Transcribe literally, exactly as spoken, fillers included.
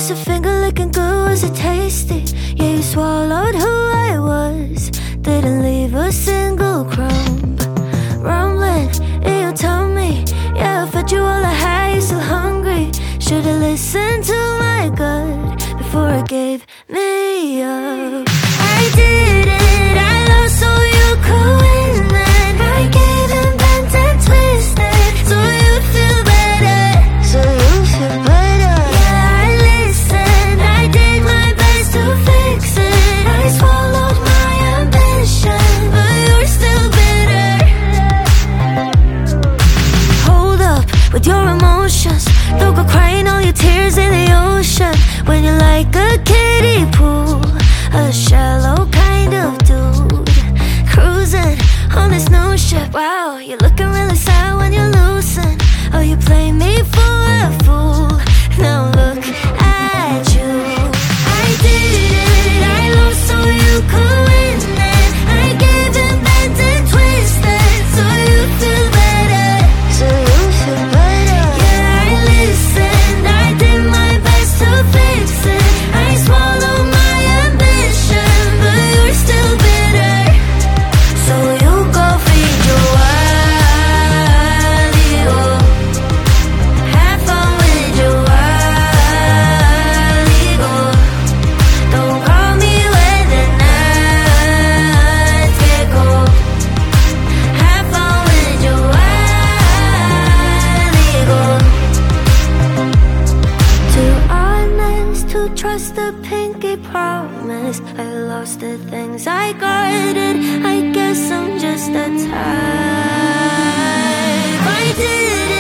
Was a finger licking good? Was it tasty? Yeah, you swallowed who I was. Didn't leave a single crumb. Rumbling in your tummy. Yeah, I fed you all I had, you're still hungry. Should've listened to my gut before I gave me up. I did it, I lost so you could win. Then I gave and bent and twisted so you'd feel better. So you feel better. Yeah, I listened, I did my best to fix it. I swallowed my ambition, but you're still bitter. Hold up with your emotions. Don't go crying all your tears in the ocean. When you're like a kiddie pool, a shallow kind of dude, cruising on this new ship. Wow, you're looking really sad when you're losing. Oh, you play me for a fool. Now look at you. I did it, I lost so you could win. Then I gave and bent and twisted so you feel better. So you feel better. Yeah, I listened, I did my best to fix it. I swallowed my ambition, but you're still bitter. So you go feed your wild ego. Have fun with your wild ego. Don't call me when the nights get cold. Have fun with your wild ego. Too honest to trust the pinky promise. I lost the things I guarded. I guess I'm just a type. I did